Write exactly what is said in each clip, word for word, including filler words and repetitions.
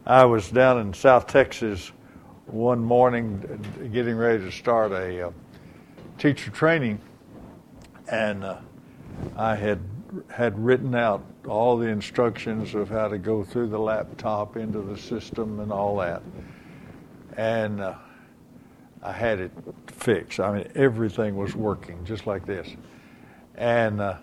I was down in South Texas one morning getting ready to start a uh, teacher training, and uh, I had had written out all the instructions of how to go through the laptop into the system and all that. And uh, I had it fixed. I mean, everything was working just like this. And uh,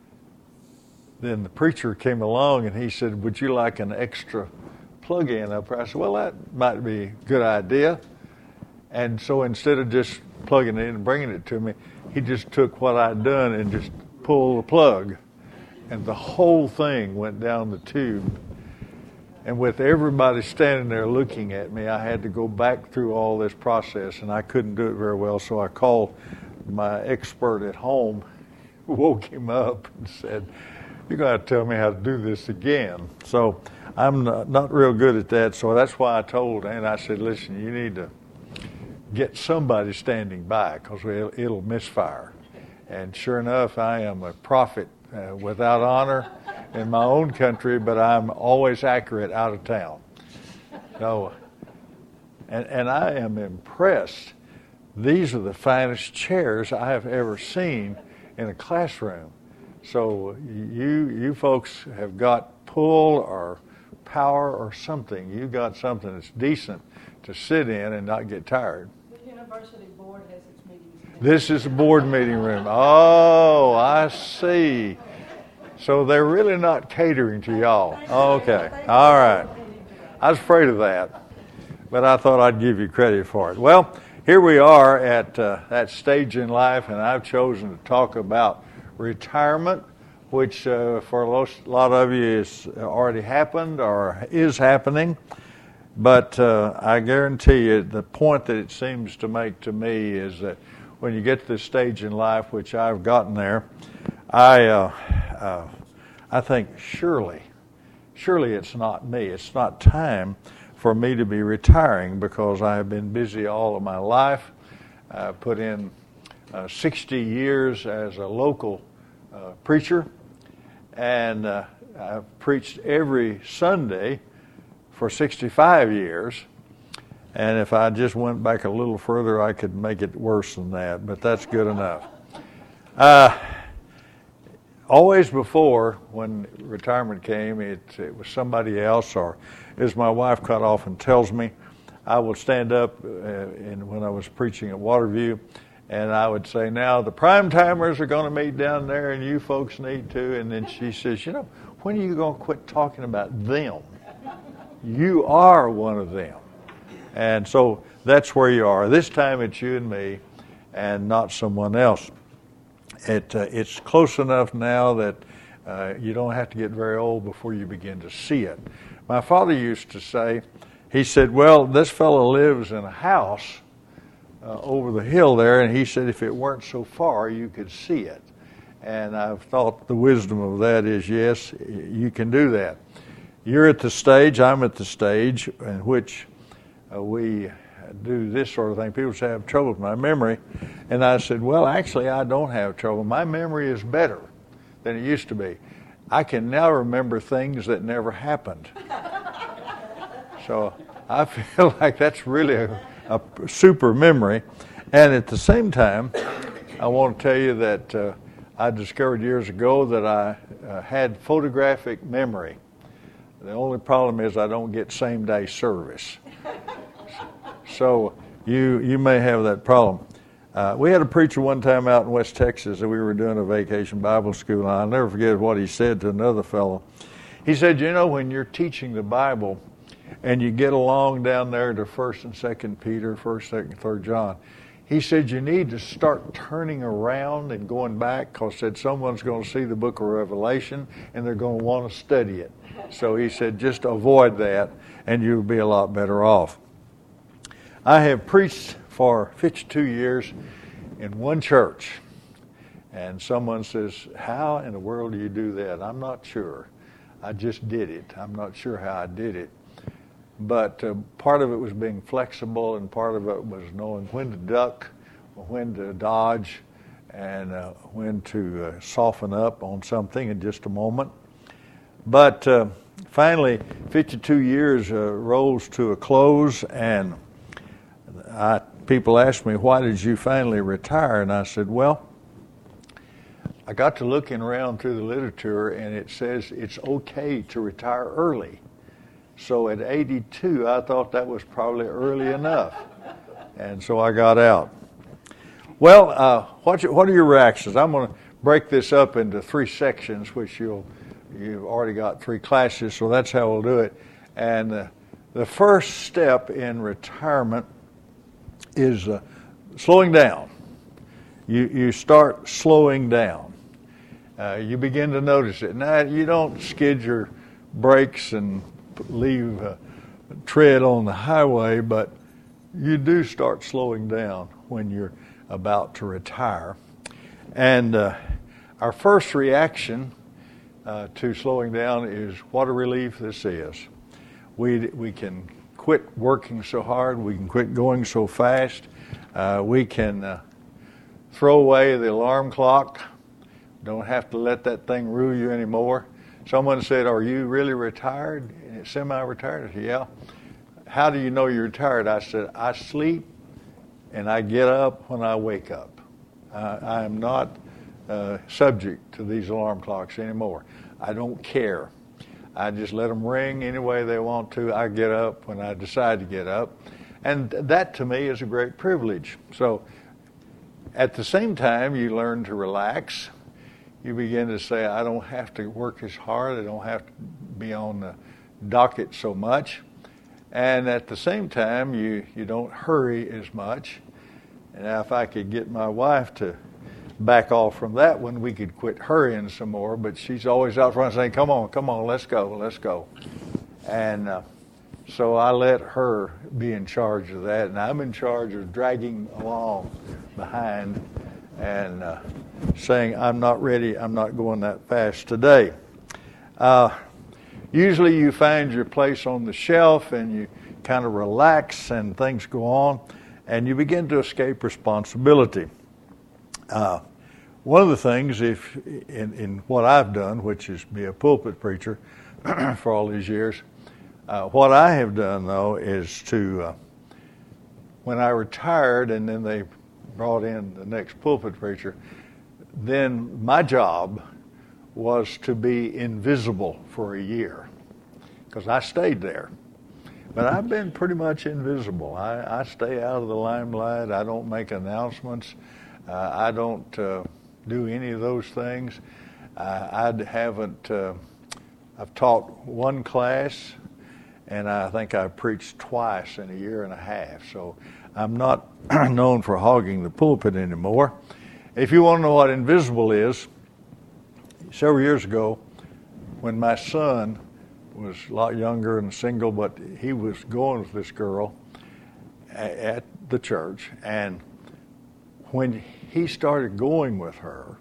then the preacher came along and he said, "Would you like an extra plug-in up here?" I said, "Well, that might be a good idea." And so instead of just plugging it in and bringing it to me, he just took what I'd done and just pulled the plug. And the whole thing went down the tube. And with everybody standing there looking at me, I had to go back through all this process, and I couldn't do it very well. So I called my expert at home, woke him up, and said, "You're going to have to tell me how to do this again." So I'm not, not real good at that. So that's why I told Ann, I said, "Listen, you need to get somebody standing by because it'll, it'll misfire." And sure enough, I am a prophet uh, without honor in my own country, but I'm always accurate out of town. So, and, and I am impressed. These are the finest chairs I have ever seen in a classroom. So you you folks have got pull or power or something. You got something that's decent to sit in and not get tired. The university board has its meetings. This is a board meeting room. Oh, I see. So they're really not catering to y'all. Okay. All right. I was afraid of that, but I thought I'd give you credit for it. Well, here we are at uh, that stage in life, and I've chosen to talk about retirement, which uh, for a lot of you has already happened or is happening. But uh, I guarantee you the point that it seems to make to me is that when you get to this stage in life, which I've gotten there, I uh, uh, I think surely, surely it's not me. It's not time for me to be retiring because I have been busy all of my life. I put in uh, sixty years as a local uh, preacher, and uh, I've preached every Sunday for sixty-five years. And if I just went back a little further, I could make it worse than that, but that's good enough. Uh, always before, when retirement came, it, it was somebody else, or as my wife quite often tells me, I would stand up uh, in, when I was preaching at Waterview, and I would say, "Now the prime timers are going to meet down there, and you folks need to." And then she says, "You know, when are you going to quit talking about them? You are one of them." And so that's where you are. This time it's you and me and not someone else. It uh, It's close enough now that uh, you don't have to get very old before you begin to see it. My father used to say, he said, "Well, this fellow lives in a house uh, over the hill there," and he said if it weren't so far, you could see it. And I've thought the wisdom of that is, yes, you can do that. You're at the stage, I'm at the stage in which uh, we do this sort of thing. People say I have trouble with my memory. And I said, well, actually, I don't have trouble. My memory is better than it used to be. I can now remember things that never happened. So I feel like that's really a, a super memory. And at the same time, I want to tell you that uh, I discovered years ago that I uh, had photographic memory. The only problem is I don't get same-day service. So you you may have that problem. Uh, we had a preacher one time out in West Texas that we were doing a vacation Bible school, and I'll never forget what he said to another fellow. He said, "You know, when you're teaching the Bible and you get along down there to First and Second Peter, First, Second, Third John, he said you need to start turning around and going back because said someone's going to see the book of Revelation and they're going to want to study it. So he said just avoid that and you'll be a lot better off." I have preached for fifty-two years in one church. And someone says, "How in the world do you do that?" I'm not sure. I just did it. I'm not sure how I did it. But uh, part of it was being flexible, and part of it was knowing when to duck, when to dodge, and uh, when to uh, soften up on something in just a moment. But uh, finally, fifty-two years uh, rolls to a close, and I, people ask me, why did you finally retire? And I said, well, I got to looking around through the literature, and it says it's okay to retire early. So at eighty-two, I thought that was probably early enough, and so I got out. Well, uh, what, what are your reactions? I'm going to break this up into three sections, which you'll, you've already got three classes, so that's how we'll do it. And uh, the first step in retirement is uh, slowing down. You, you start slowing down. Uh, you begin to notice it. Now, you don't skid your brakes and leave a tread on the highway, but you do start slowing down when you're about to retire. And uh, our first reaction uh, to slowing down is what a relief this is. We we can quit working so hard. We can quit going so fast. Uh, we can uh, throw away the alarm clock. Don't have to let that thing rule you anymore. Someone said, are you really retired? Semi-retired? I said, yeah. How do you know you're retired? I said, I sleep and I get up when I wake up. Uh, I am not uh, subject to these alarm clocks anymore. I don't care. I just let them ring any way they want to. I get up when I decide to get up. And that to me is a great privilege. So at the same time, you learn to relax. You begin to say, I don't have to work as hard. I don't have to be on the docket so much. And at the same time, you, you don't hurry as much. And now if I could get my wife to back off from that one, we could quit hurrying some more. But she's always out front saying, come on, come on, let's go, let's go. And uh, so I let her be in charge of that. And I'm in charge of dragging along behind and uh, saying, I'm not ready, I'm not going that fast today. Uh, usually you find your place on the shelf and you kind of relax and things go on and you begin to escape responsibility. Uh, one of the things, if in, in what I've done, which is be a pulpit preacher for all these years, uh, what I have done, though, is to, uh, when I retired and then they brought in the next pulpit preacher, then my job was to be invisible for a year because I stayed there. But I've been pretty much invisible. I, I stay out of the limelight. I don't make announcements. Uh, I don't uh, do any of those things. Uh, I haven't, uh, I've taught one class, and I think I've preached twice in a year and a half. So I'm not known for hogging the pulpit anymore. If you want to know what invisible is, several years ago, when my son was a lot younger and single, but he was going with this girl at the church, and when he started going with her,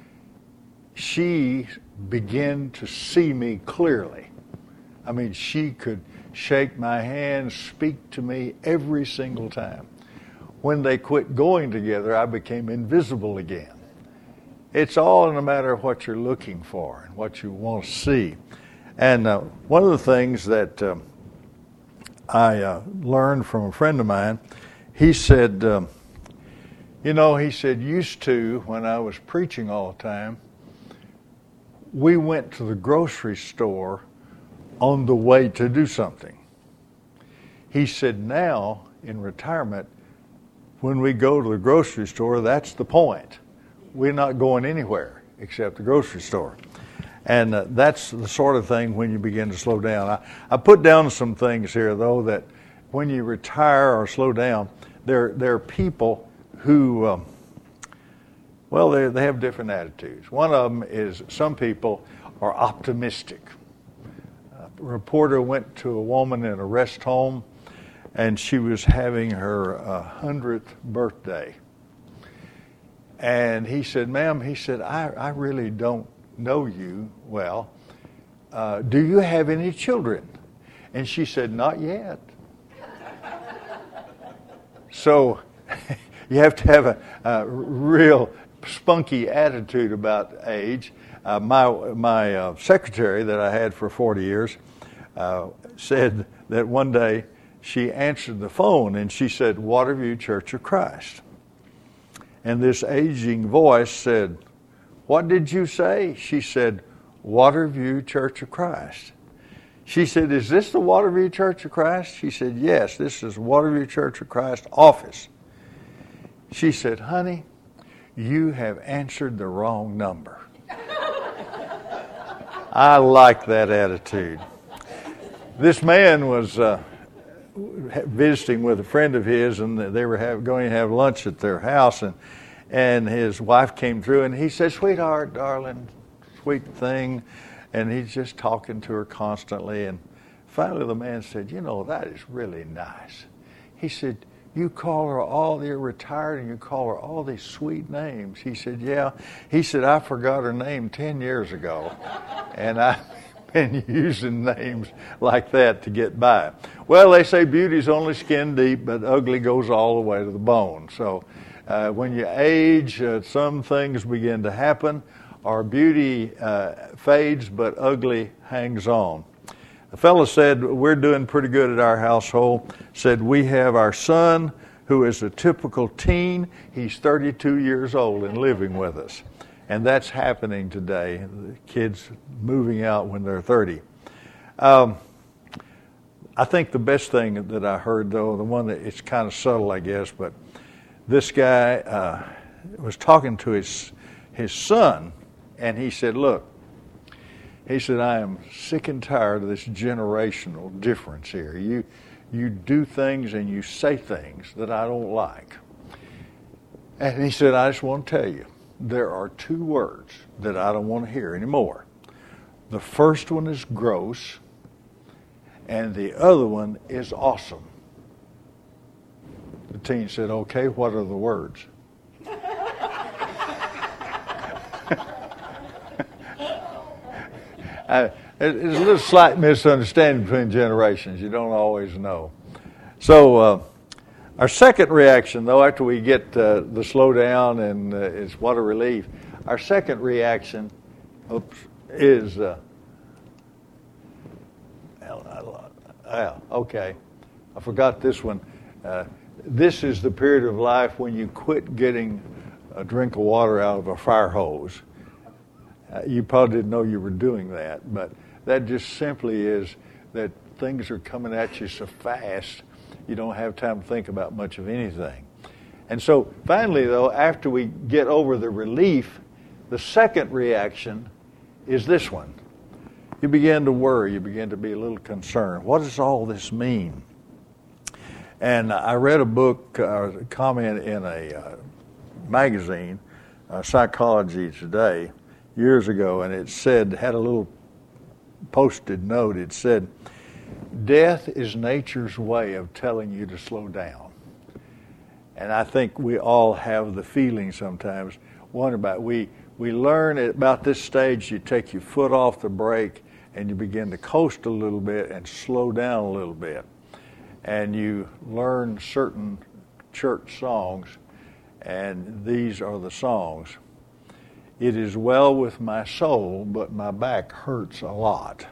she began to see me clearly. I mean, she could shake my hand, speak to me every single time. When they quit going together, I became invisible again. It's all in a matter of what you're looking for and what you want to see. And uh, one of the things that um, I uh, learned from a friend of mine, he said, um, you know, he said, used to, when I was preaching all the time, we went to the grocery store on the way to do something. He said, now, in retirement, when we go to the grocery store, that's the point. We're not going anywhere except the grocery store. And uh, that's the sort of thing when you begin to slow down. I, I put down some things here, though, that when you retire or slow down, there, there are people who, um, well, they, they have different attitudes. One of them is some people are optimistic. A reporter went to a woman in a rest home, and she was having her uh, hundredth birthday. And he said, ma'am, he said, I, I really don't know you well. Uh, do you have any children? And she said, not yet. So you have to have a, a real spunky attitude about age. Uh, my my uh, secretary that I had for forty years, uh, said that one day she answered the phone and she said, Waterview Church of Christ. And this aging voice said, what did you say? She said, Waterview Church of Christ. She said, is this the Waterview Church of Christ? She said, yes, this is Waterview Church of Christ office. She said, honey, you have answered the wrong number. I like that attitude. This man was uh, visiting with a friend of his, and they were have, going to have lunch at their house, and and his wife came through, and he said, sweetheart, darling, sweet thing, and he's just talking to her constantly, and finally the man said, you know, that is really nice. He said, you call her all, you're retired, and you call her all these sweet names. He said, yeah. He said, I forgot her name ten years ago, and I've been using names like that to get by. Well, they say beauty's only skin deep, but ugly goes all the way to the bone. So uh, when you age, uh, some things begin to happen. Our beauty uh, fades, but ugly hangs on. The fellow said, we're doing pretty good at our household. Said, we have our son, who is a typical teen. He's thirty-two years old and living with us. And that's happening today. The kids moving out when they're thirty. Um, I think the best thing that I heard, though, the one that it's kind of subtle, I guess, but this guy uh, was talking to his his son, and he said, look, he said, I am sick and tired of this generational difference here. You you do things and you say things that I don't like. And he said, I just want to tell you, there are two words that I don't want to hear anymore. The first one is gross, and the other one is awesome. The teen said, okay, what are the words? I, there's a little slight misunderstanding between generations. You don't always know. So uh, our second reaction, though, after we get uh, the slowdown and uh, it's what a relief, our second reaction oops, is, uh, well, okay, I forgot this one. Uh, this is the period of life when you quit getting a drink of water out of a fire hose. Uh, you probably didn't know you were doing that, but that just simply is that things are coming at you so fast, you don't have time to think about much of anything. And so finally, though, after we get over the relief, the second reaction is this one. You begin to worry, you begin to be a little concerned. What does all this mean? And I read a book, uh, a comment in a uh, magazine, uh, Psychology Today, years ago, and it said, had a little posted note, it said, death is nature's way of telling you to slow down. And I think we all have the feeling sometimes, wonder about, we, we learn at about this stage, you take your foot off the brake and you begin to coast a little bit and slow down a little bit. And you learn certain church songs, and these are the songs. It is well with my soul, but my back hurts a lot.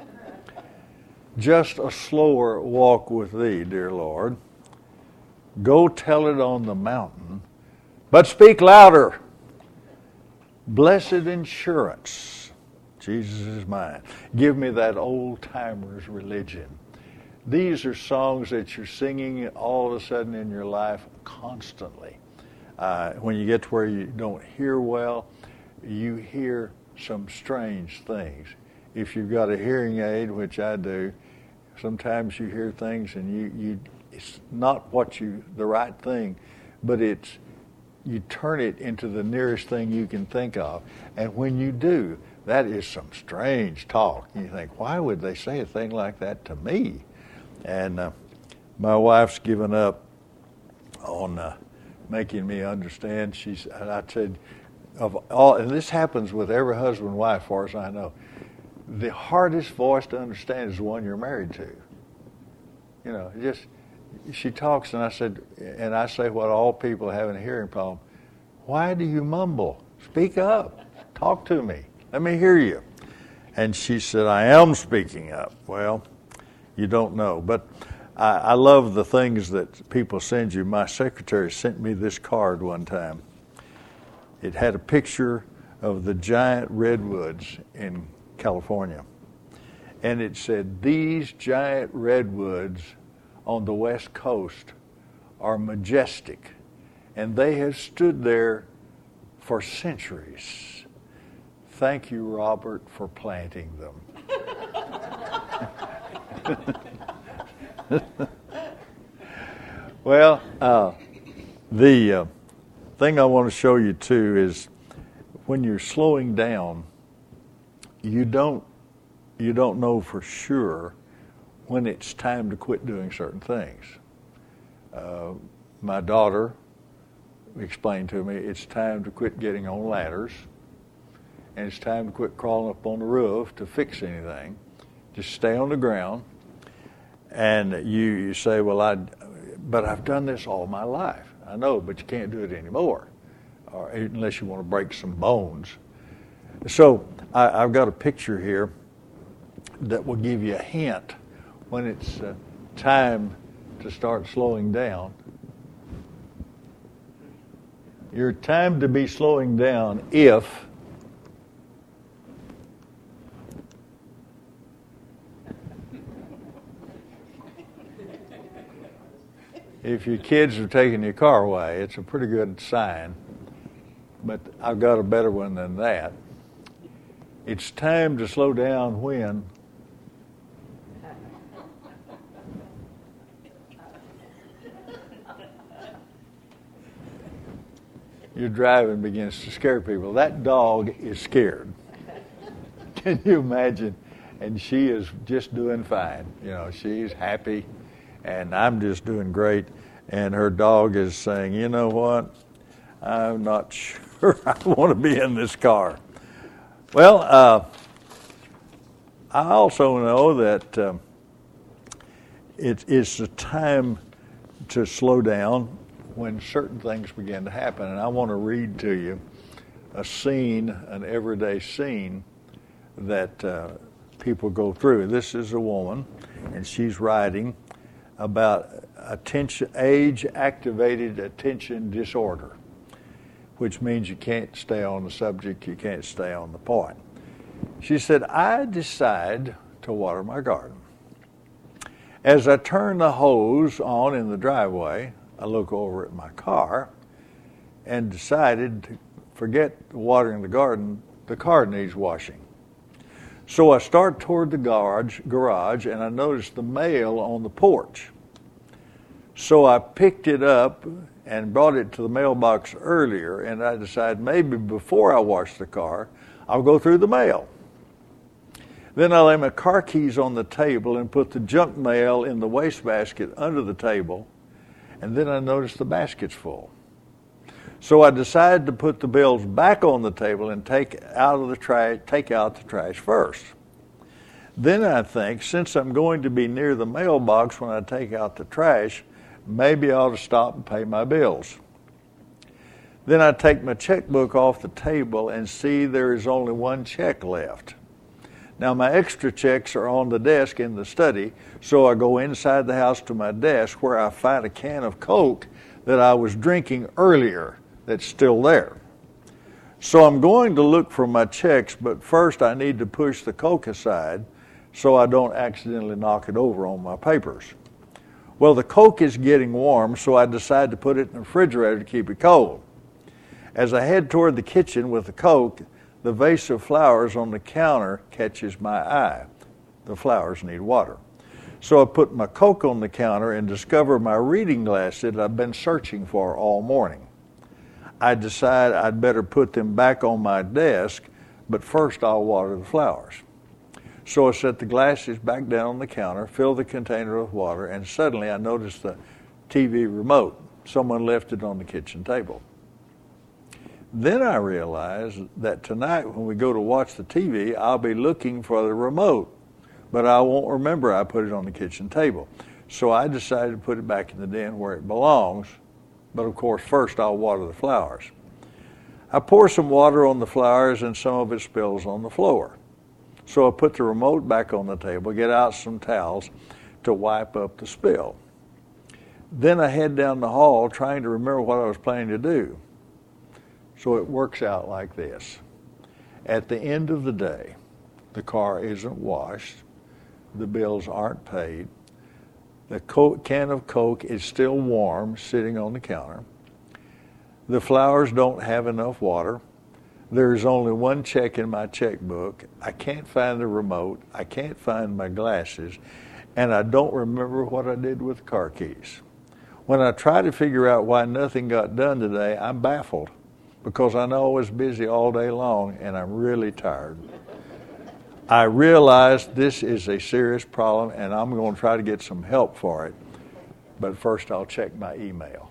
Just a slower walk with thee, dear Lord. Go tell it on the mountain, but speak louder. Blessed insurance, Jesus is mine. Give me that old-timer's religion. These are songs that you're singing all of a sudden in your life constantly. Uh, when you get to where you don't hear well, you hear some strange things. If you've got a hearing aid, which I do, sometimes you hear things and you, you it's not what you the right thing, but it's you turn it into the nearest thing you can think of. And when you do, that is some strange talk. You think, why would they say a thing like that to me? And uh, my wife's given up on uh, making me understand. She's, and I said, of all, and this happens with every husband and wife, as far as I know, the hardest voice to understand is the one you're married to. You know, just, she talks, and I said, and I say what all people having a hearing problem, why do you mumble? Speak up. Talk to me. Let me hear you. And she said, I am speaking up. Well, you don't know. But I, I love the things that people send you. My secretary sent me this card one time. It had a picture of the giant redwoods in California. And it said, these giant redwoods on the West Coast are majestic, and they have stood there for centuries. Thank you, Robert, for planting them. Well, uh, the uh, thing I want to show you too is when you're slowing down, you don't you don't know for sure when it's time to quit doing certain things. Uh, my daughter explained to me it's time to quit getting on ladders, and it's time to quit crawling up on the roof to fix anything. Just stay on the ground. And you, you say, well, I, but I've done this all my life. I know, but you can't do it anymore, or unless you want to break some bones. So I, I've got a picture here that will give you a hint when it's uh, time to start slowing down. Your time to be slowing down if if your kids are taking your car away. It's a pretty good sign. But I've got a better one than that. It's time to slow down when your driving begins to scare people. That dog is scared. Can you imagine? And she is just doing fine. You know, she's happy, and I'm just doing great. And her dog is saying, you know what? I'm not sure I want to be in this car. Well, uh, I also know that um, it, it's the time to slow down when certain things begin to happen. And I want to read to you a scene, an everyday scene that uh, people go through. This is a woman, and she's writing about attention, age-activated attention disorder, which means you can't stay on the subject, you can't stay on the point. She said, I decide to water my garden. As I turn the hose on in the driveway, I look over at my car and decided to forget watering the garden. The car needs washing. So I start toward the garage, garage and I notice the mail on the porch. So I picked it up and brought it to the mailbox earlier, and I decided maybe before I wash the car, I'll go through the mail. Then I lay my car keys on the table and put the junk mail in the wastebasket under the table, and then I noticed the basket's full. So I decided to put the bills back on the table and take out of the trash, take out the trash first. Then I think, since I'm going to be near the mailbox when I take out the trash, maybe I ought to stop and pay my bills. Then I take my checkbook off the table and see there is only one check left. Now my extra checks are on the desk in the study, so I go inside the house to my desk where I find a can of Coke that I was drinking earlier that's still there. So I'm going to look for my checks, but first I need to push the Coke aside so I don't accidentally knock it over on my papers. Well, the Coke is getting warm, so I decide to put it in the refrigerator to keep it cold. As I head toward the kitchen with the Coke, the vase of flowers on the counter catches my eye. The flowers need water. So I put my Coke on the counter and discover my reading glasses that I've been searching for all morning. I decide I'd better put them back on my desk, but first I'll water the flowers. So I set the glasses back down on the counter, fill the container with water, and suddenly I noticed the T V remote. Someone left it on the kitchen table. Then I realized that tonight when we go to watch the T V, I'll be looking for the remote, but I won't remember I put it on the kitchen table. So I decided to put it back in the den where it belongs, but of course first I'll water the flowers. I pour some water on the flowers and some of it spills on the floor. So I put the remote back on the table, get out some towels, to wipe up the spill. Then I head down the hall trying to remember what I was planning to do. So it works out like this. At the end of the day, the car isn't washed, the bills aren't paid, the Coke, can of Coke is still warm sitting on the counter, the flowers don't have enough water, there's only one check in my checkbook, I can't find the remote, I can't find my glasses, and I don't remember what I did with the car keys. When I try to figure out why nothing got done today, I'm baffled because I know I was busy all day long and I'm really tired. I realize this is a serious problem and I'm going to try to get some help for it, but first I'll check my email.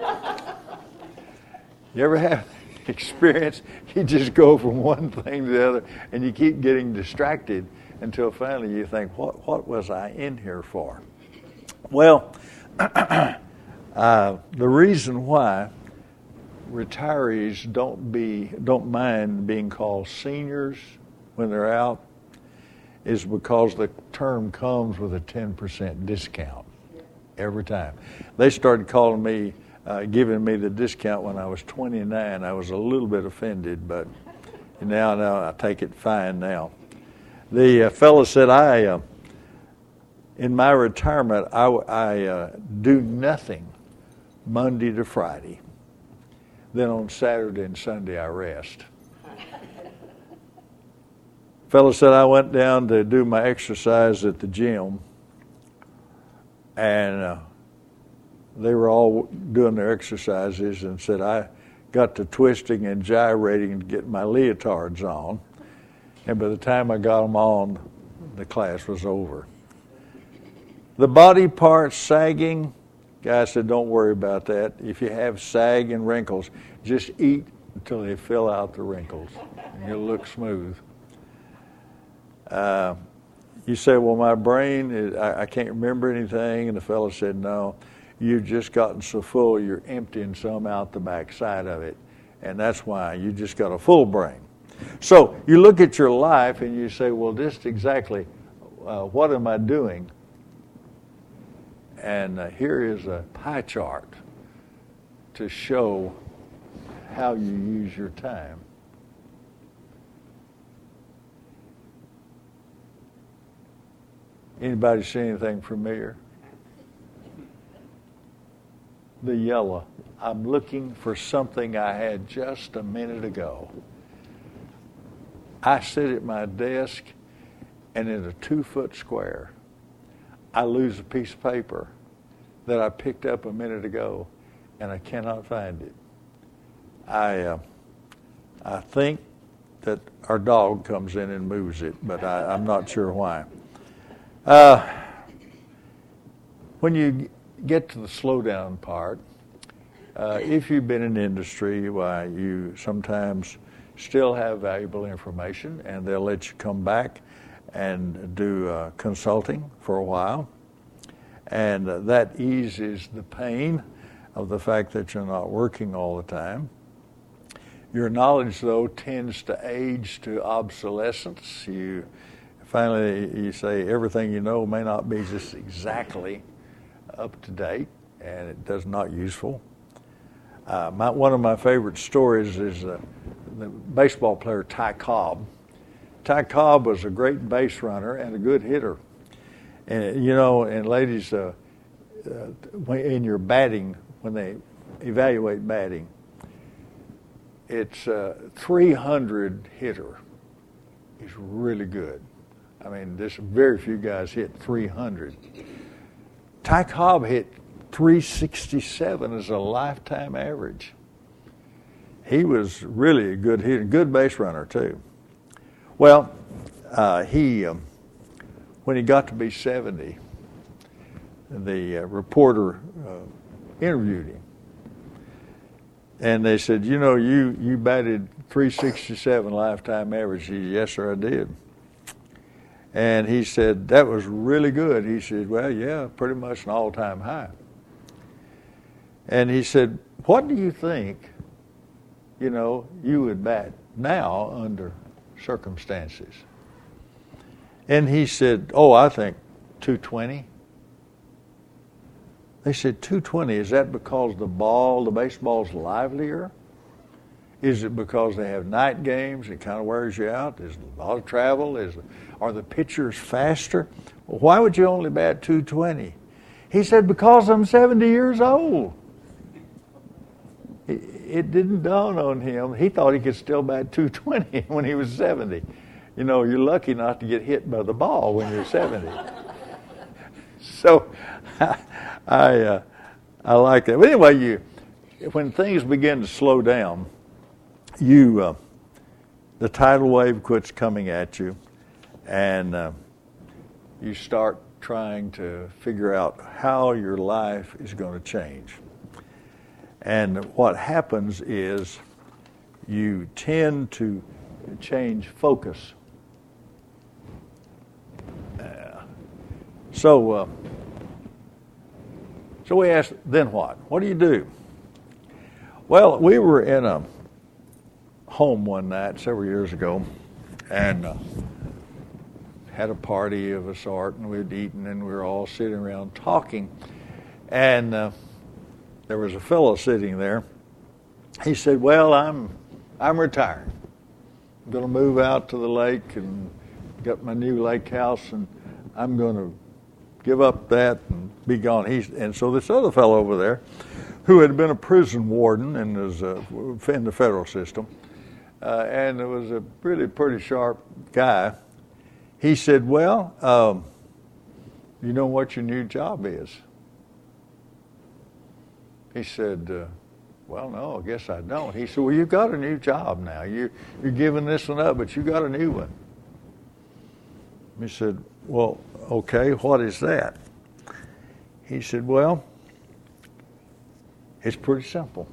You ever have experience? You just go from one thing to the other and you keep getting distracted until finally you think, what, what was I in here for? Well, Uh, the reason why retirees don't be don't mind being called seniors when they're out is because the term comes with a ten percent discount every time. They started calling me, uh, giving me the discount when I was twenty-nine. I was a little bit offended, but now, now I take it fine now. The uh, fellow said, I, uh, in my retirement, I, I uh, do nothing Monday to Friday. Then on Saturday and Sunday I rest. Fellow said I went down to do my exercise at the gym, and uh, they were all doing their exercises, and said I got to twisting and gyrating to get my leotards on, and by the time I got them on, the class was over. The body parts sagging, guy said, don't worry about that. If you have sag and wrinkles, just eat until they fill out the wrinkles, and you'll look smooth. Uh, you say, well, my brain, is, I, I can't remember anything. And the fellow said, no, you've just gotten so full, you're emptying some out the back side of it. And that's why you just got a full brain. So you look at your life and you say, well, just exactly uh, what am I doing? And uh, here is a pie chart to show how you use your time. Anybody see anything familiar? The yellow. I'm looking for something I had just a minute ago. I sit at my desk, and in a two-foot square, I lose a piece of paper that I picked up a minute ago, and I cannot find it. I uh, I think that our dog comes in and moves it, but I, I'm not sure why. Uh, when you get to the slow down part, uh, if you've been in industry, why you sometimes still have valuable information, and they'll let you come back and do uh, consulting for a while. And uh, that eases the pain of the fact that you're not working all the time. Your knowledge, though, tends to age to obsolescence. You finally, you say everything you know may not be just exactly up to date, and it does not useful. Uh, my, one of my favorite stories is uh, the baseball player Ty Cobb. Ty Cobb was a great base runner and a good hitter. And, you know, and ladies, uh, uh, in your batting, when they evaluate batting, it's uh, three hundred hitter is really good. I mean, there's very few guys hit three hundred. Ty Cobb hit three sixty-seven as a lifetime average. He was really a good hitter, good base runner too. Well, uh, he um, when he got to be seventy, the uh, reporter uh, interviewed him, and they said, "You know, you you batted three sixty-seven lifetime average." He said, "Yes, sir, I did." And he said, "That was really good." He said, "Well, yeah, pretty much an all-time high." And he said, "What do you think, you know, you would bat now under circumstances?" And he said, "Oh, I think two twenty." They said two twenty. Is that because the ball, the baseball's livelier? Is it because they have night games? It kind of wears you out. Is a lot of travel? Is are the pitchers faster? Well, why would you only bat two twenty? He said, because I'm seventy years old. It, it didn't dawn on him. He thought he could still bat two twenty when he was seventy. You know, you're lucky not to get hit by the ball when you're seventy. So I uh, I like that. But anyway, you when things begin to slow down, you uh, the tidal wave quits coming at you, and uh, you start trying to figure out how your life is going to change. And what happens is you tend to change focus. Uh, so, uh, so we asked, then what? What do you do? Well, we were in a home one night several years ago, and uh, had a party of a sort, and we'd eaten, and we were all sitting around talking, and uh, there was a fellow sitting there. He said, well, I'm I'm retired. I'm going to move out to the lake and get my new lake house, and I'm going to give up that and be gone. He's, and so this other fellow over there, who had been a prison warden and was uh, in the federal system, uh, and it was a really pretty sharp guy, he said, well, um, you know what your new job is? He said, uh, well, no, I guess I don't. He said, well, you've got a new job now. You, you're giving this one up, but you got a new one. He said, well, okay, what is that? He said, well, it's pretty simple.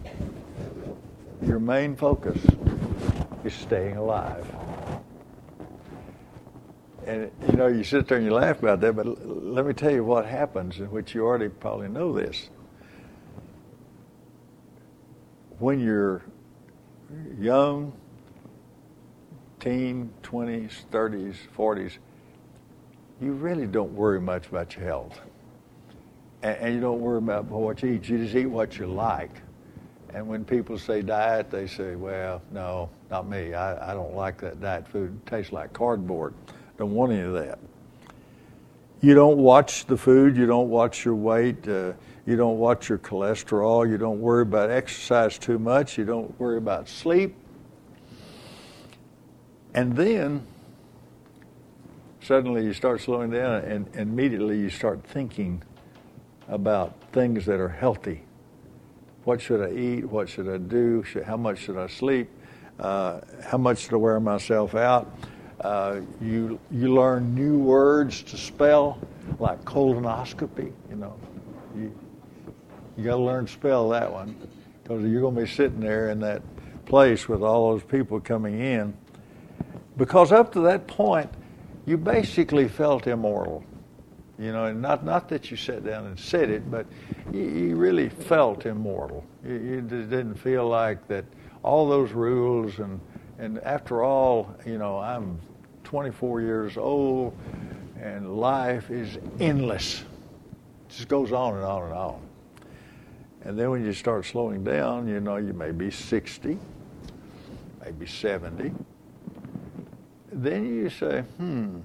Your main focus is staying alive. And, you know, you sit there and you laugh about that, but l- let me tell you what happens, in which you already probably know this. When you're young, teen, twenties, thirties, forties, you really don't worry much about your health. And, and you don't worry about what you eat. You just eat what you like. And when people say diet, they say, well, no, not me. I, I don't like that diet food. It tastes like cardboard. Don't want any of that. You don't watch the food. You don't watch your weight. Uh, you don't watch your cholesterol. You don't worry about exercise too much. You don't worry about sleep. And then suddenly you start slowing down, and, and immediately you start thinking about things that are healthy. What should I eat? What should I do? Should, how much should I sleep? Uh, how much should I wear myself out? Uh, you you learn new words to spell, like colonoscopy. You know, you you got to learn to spell that one, because you're going to be sitting there in that place with all those people coming in. Because up to that point, you basically felt immortal. You know, and not not that you sat down and said it, but you, you really felt immortal. You, you didn't feel like that all those rules and. And after all, you know, I'm twenty-four years old, and life is endless. It just goes on and on and on. And then when you start slowing down, you know, you may be sixty, maybe seventy. Then you say, hmm,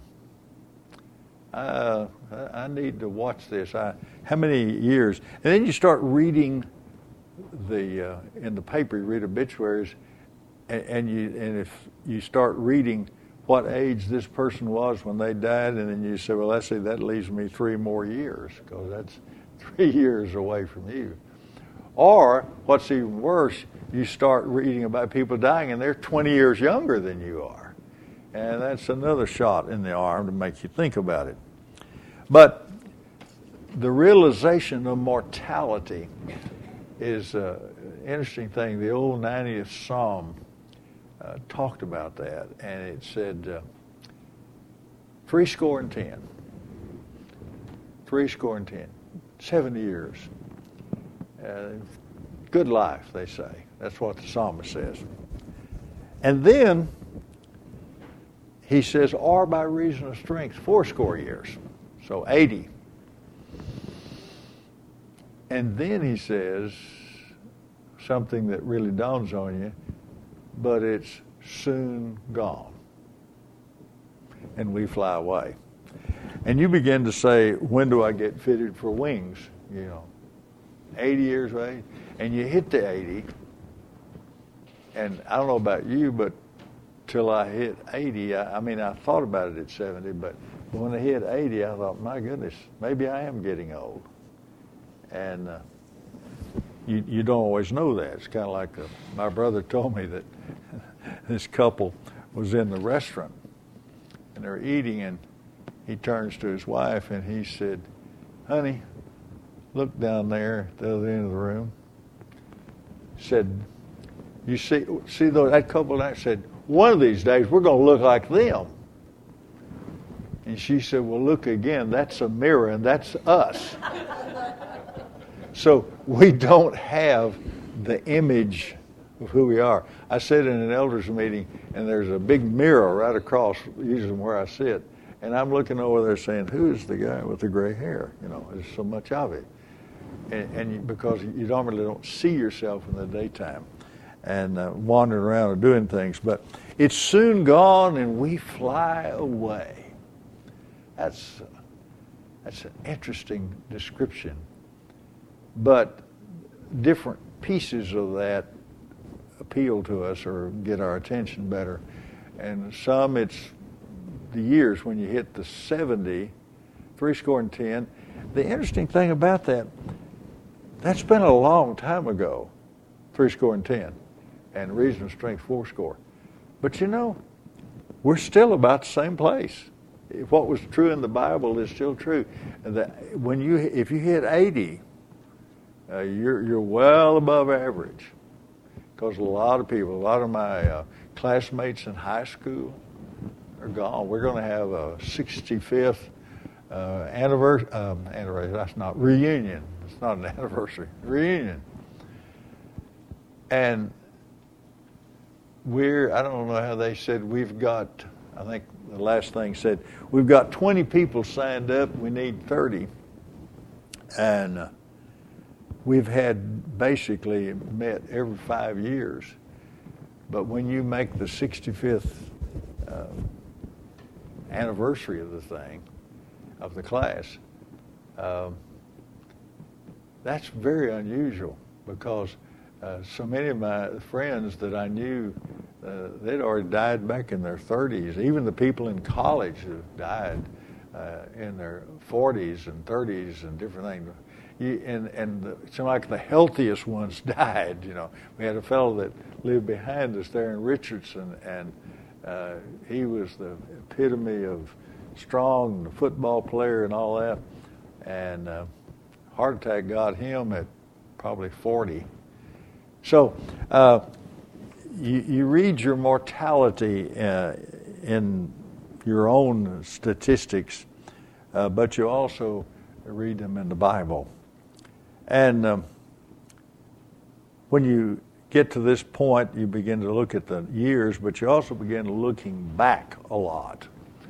uh, I need to watch this. I, how many years? And then you start reading the uh, in the paper, you read obituaries, and you and if you start reading what age this person was when they died, and then you say, well, let's see, that leaves me three more years, because that's three years away from you. Or, what's even worse, you start reading about people dying, and they're twenty years younger than you are. And that's another shot in the arm to make you think about it. But the realization of mortality is an interesting thing. The old ninetieth Psalm Uh, talked about that, and it said, uh, three score and ten. Three score and ten. seventy years. Uh, good life, they say. That's what the psalmist says. And then he says, or by reason of strength, four score years. So eighty. And then he says something that really dawns on you, but it's soon gone. And we fly away. And you begin to say, when do I get fitted for wings? You know, eighty years of age. And you hit the eighty. And I don't know about you, but till I hit eighty, I, I mean, I thought about it at seventy, but when I hit eighty, I thought, my goodness, maybe I am getting old. And uh, you, you don't always know that. It's kind of like uh, my brother told me that this couple was in the restaurant, and they're eating, and he turns to his wife, and he said, honey, look down there at the other end of the room. Said, you see, see those, that couple there? Said, one of these days we're going to look like them. And she said, well, look again. That's a mirror, and that's us. So we don't have the image of who we are. I sit in an elders meeting, and there's a big mirror right across, usually where I sit, and I'm looking over there saying, who is the guy with the gray hair? You know, there's so much of it. And, and you, because you don't really don't see yourself in the daytime and uh, wandering around and doing things. But it's soon gone, and we fly away. That's, uh, that's an interesting description. But different pieces of that appeal to us or get our attention better. And some, it's the years when you hit the seventy, three score and ten. The interesting thing about that, that's been a long time ago, three score and ten, and reason and strength, four score. But you know, we're still about the same place. What was true in the Bible is still true. That when you, if you hit eighty, uh, you're you're well above average. Because a lot of people, a lot of my uh, classmates in high school are gone. We're going to have a sixty-fifth uh, anniversary. Um, anniversary. That's not reunion. It's not an anniversary. Reunion. And we're, I don't know how they said, we've got, I think the last thing said, we've got twenty people signed up. We need thirty. And uh, we've had basically met every five years. But when you make the sixty-fifth uh, anniversary of the thing, of the class, um, that's very unusual because uh, so many of my friends that I knew, uh, they'd already died back in their thirties. Even the people in college who died uh, in their forties and thirties and different things. You, and and the, some like the healthiest ones died. You know, we had a fellow that lived behind us there in Richardson, and uh, he was the epitome of strong, the football player and all that. And uh, heart attack got him at probably forty. So uh, you, you read your mortality uh, in your own statistics, uh, but you also read them in the Bible. And um, when you get to this point, you begin to look at the years, but you also begin looking back a lot.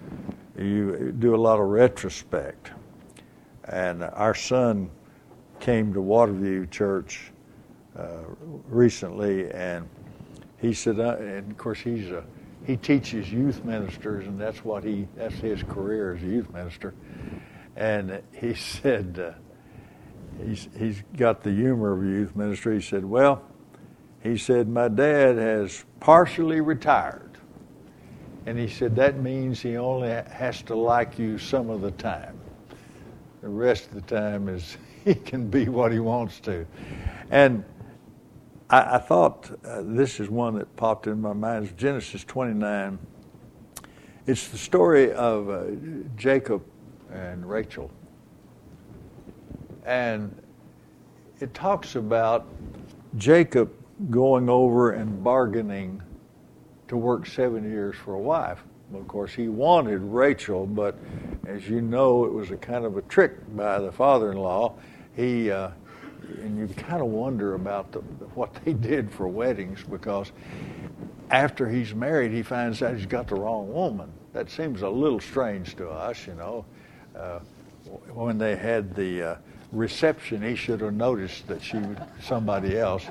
You do a lot of retrospect. And our son came to Waterview Church uh, recently, and he said, uh, and of course he's a, he teaches youth ministers, and that's what he, that's his career as a youth minister. And he said, uh, he's he's got the humor of youth ministry. He said, well, he said, my dad has partially retired. And he said, that means he only has to like you some of the time. The rest of the time is he can be what he wants to. And I, I thought uh, this is one that popped in my mind. It's Genesis twenty-nine. It's the story of uh, Jacob and Rachel. And it talks about Jacob going over and bargaining to work seven years for a wife. Well, of course, he wanted Rachel, but as you know, it was a kind of a trick by the father-in-law. He, uh, and you kind of wonder about the, what they did for weddings, because after he's married, he finds out he's got the wrong woman. That seems a little strange to us, you know. Uh, when they had the uh, reception, he should have noticed that she was somebody else.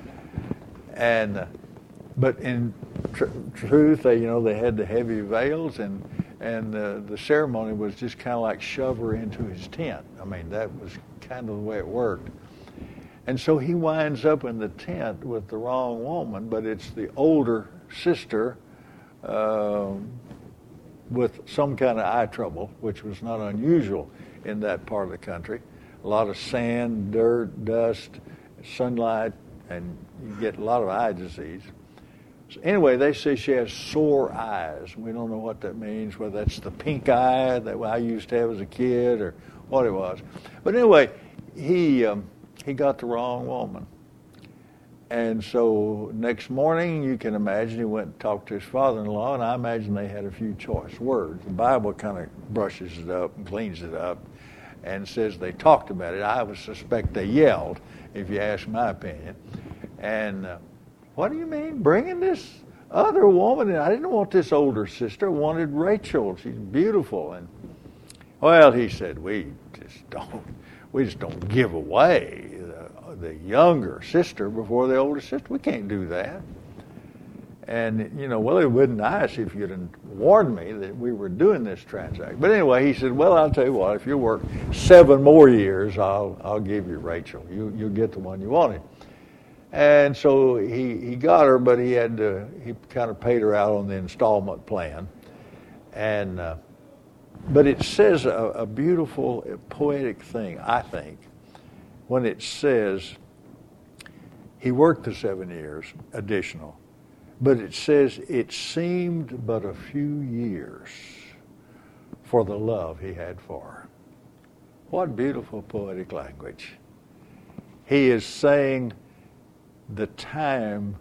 And uh, but in tr- truth, they you know they had the heavy veils, and and uh, the ceremony was just kind of like shove her into his tent. I mean, that was kind of the way it worked. And so he winds up in the tent with the wrong woman, but it's the older sister uh, with some kind of eye trouble, which was not unusual in that part of the country. A lot of sand, dirt, dust, sunlight, and you get a lot of eye disease. So anyway, they say she has sore eyes. We don't know what that means, whether that's the pink eye that I used to have as a kid or what it was. But anyway, he um, he got the wrong woman. And so next morning, you can imagine, he went and talked to his father-in-law, and I imagine they had a few choice words. The Bible kind of brushes it up and cleans it up and says they talked about it. I would suspect they yelled, if you ask my opinion. And uh, what do you mean bringing this other woman in? I didn't want this older sister. I wanted Rachel. She's beautiful. And well, he said, we just don't, we just don't give away the, the younger sister before the older sister. We can't do that. And, you know, well, it would have been nice if you'd have warned me that we were doing this transaction. But anyway, he said, well, I'll tell you what, if you work seven more years, I'll I'll give you Rachel. You, you'll get the one you wanted. And so he, he got her, but he had to, he kind of paid her out on the installment plan. And uh, but it says a, a beautiful, poetic thing, I think, when it says he worked the seven years additional. But it says it seemed but a few years for the love he had for her. What beautiful poetic language. He is saying the time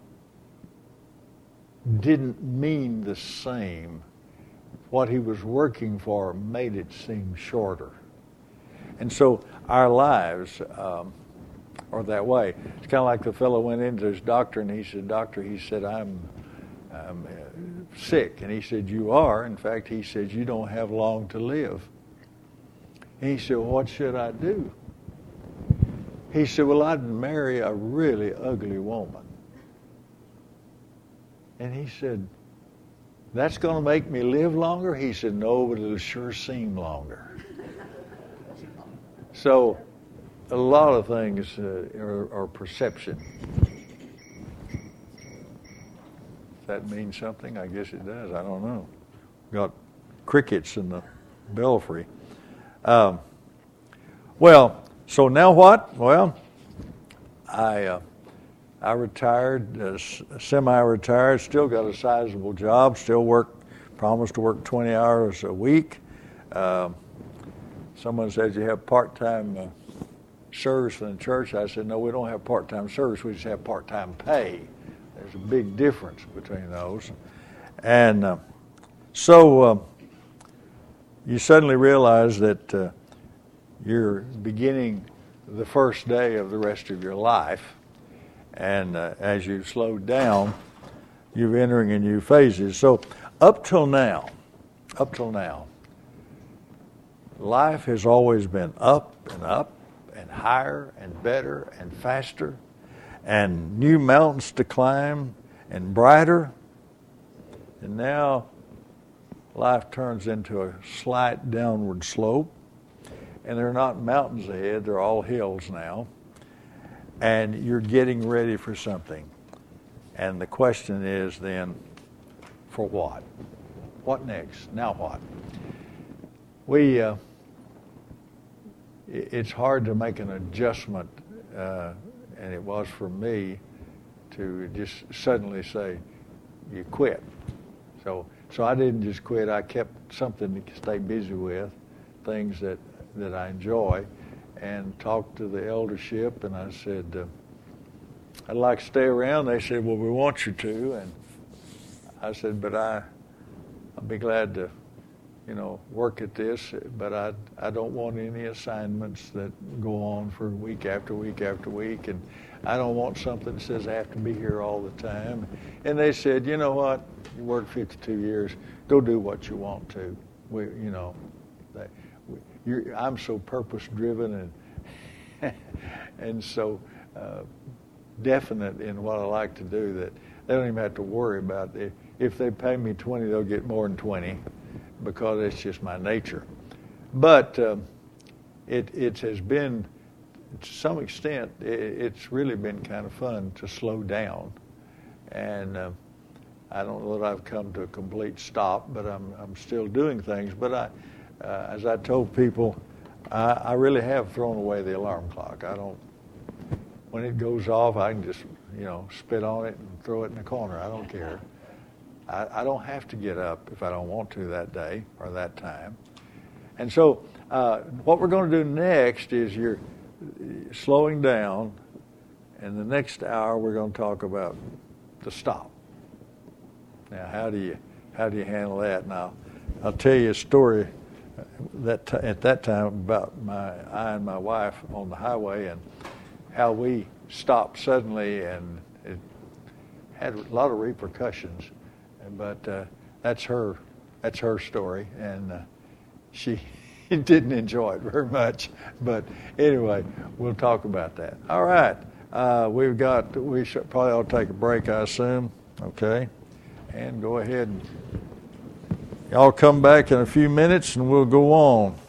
didn't mean the same. What he was working for made it seem shorter. And so our lives um, are that way. It's kind of like the fellow went into his doctor and he said, doctor, he said, I'm, I'm uh, sick. And he said, you are. In fact, he said, you don't have long to live. And he said, well, what should I do? He said, well, I'd marry a really ugly woman. And he said, that's going to make me live longer? He said, no, but it'll sure seem longer. So a lot of things uh, are, are perception. Does that mean something? I guess it does. I don't know. Got crickets in the belfry. Um, well, so now what? Well, I uh, I retired, uh, semi-retired, still got a sizable job, still work, promised to work twenty hours a week. Uh, someone said you have part-time uh, service in the church. I said, no, we don't have part-time service, we just have part-time pay. There's a big difference between those. And uh, so uh, you suddenly realize that uh, you're beginning the first day of the rest of your life, and uh, as you slow down, you're entering in new phases. So up till now, up till now, life has always been up and up and higher and better and faster and new mountains to climb and brighter. And now life turns into a slight downward slope. And they're not mountains ahead, they're all hills now. And you're getting ready for something. And the question is then, for what? What next? Now what? We, uh, it's hard to make an adjustment, uh, and it was for me to just suddenly say, you quit. So, so I didn't just quit, I kept something to stay busy with, things that that I enjoy, and talked to the eldership, and I said, uh, I'd like to stay around. They said, well, we want you to, and I said, but I, I'll be glad to, you know, work at this, but I, I don't want any assignments that go on for week after week after week, and I don't want something that says I have to be here all the time. And they said, you know what, you worked fifty-two years, go do what you want to. We, you know, they, You're, I'm so purpose-driven, and and so uh, definite in what I like to do that they don't even have to worry about it. If they pay me twenty, they'll get more than twenty because it's just my nature. But um, it it has been, to some extent, it, it's really been kind of fun to slow down. And uh, I don't know that I've come to a complete stop, but I'm I'm still doing things. But I, uh, as I told people, I, I really have thrown away the alarm clock. I don't. When it goes off, I can just you know spit on it and throw it in the corner. I don't care. I, I don't have to get up if I don't want to that day or that time. And so uh, what we're going to do next is you're slowing down, and the next hour we're going to talk about the stop. Now, how do you how do you handle that? Now, I'll tell you a story that t- at that time about my I and my wife on the highway and how we stopped suddenly, and it had a lot of repercussions. But uh, that's her that's her story, and uh, she didn't enjoy it very much. But anyway, we'll talk about that. All right, uh, we've got we should probably ought to take a break, I assume. Okay, and go ahead and y'all come back in a few minutes, and we'll go on.